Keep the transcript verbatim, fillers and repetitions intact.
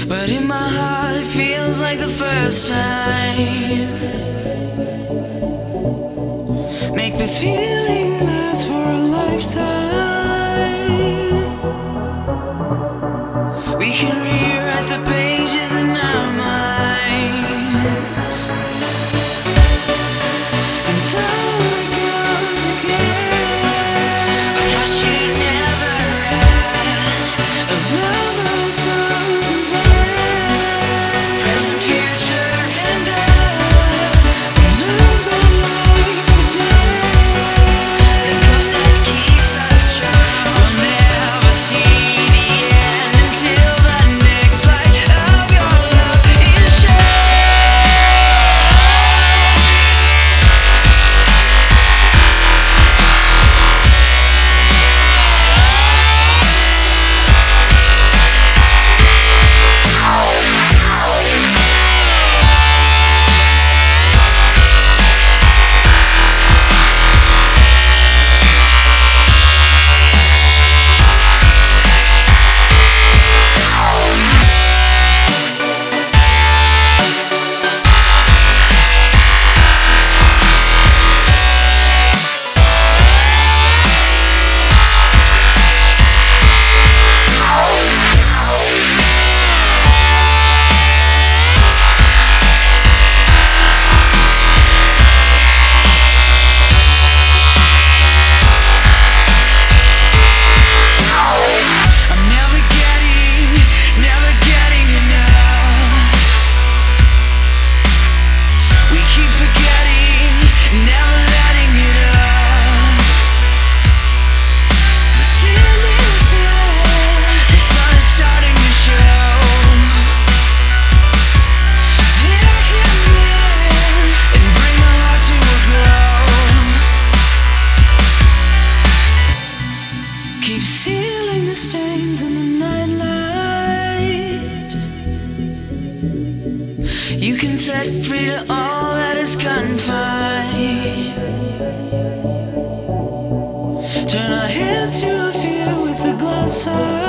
but in my heart it feels like the first time. Make this feeling last for a lifetime. We can rewrite the pages in our minds. Until it goes again. I thought you'd never rest. Of lovers frozen past. Present, future, and earth. A love that lights the day. The ghost that keeps us strong. We'll never see the end until the next light of your love is shed. Keep sealing the stains in the nightlight. You can set free to all that is confined. Turn our heads to a fear with the glass eye.